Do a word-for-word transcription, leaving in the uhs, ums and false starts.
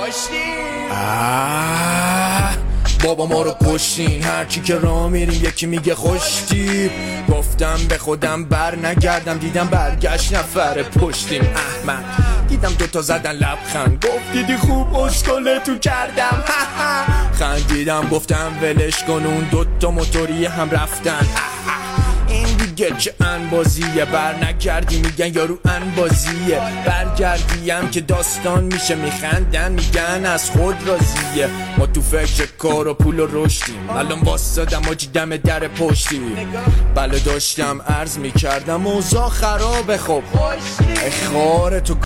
بابا ما رو کشتین، هرچی که راه میریم یکی میگه خوشتی. گفتم به خودم بر نگردم، دیدم برگشت نفر پشتیم. احمد دیدم دوتا زدن لبخند، گفت دیدی خوب اسکله تو کردم. خندیدم گفتم ولش کن، اون دوتا موتوری هم رفتن. این دیگه چه انبازیه، بر نگردی میگن یارو انبازیه. برگردیم که داستان میشه، میخندن میگن از خود راضیه. ما تو فکر کار و پول و رشدیم، الان واسادم آجی دم در پشتی. بله داشتم عرض میکردم اوضاع خرابه، خب اخوار تو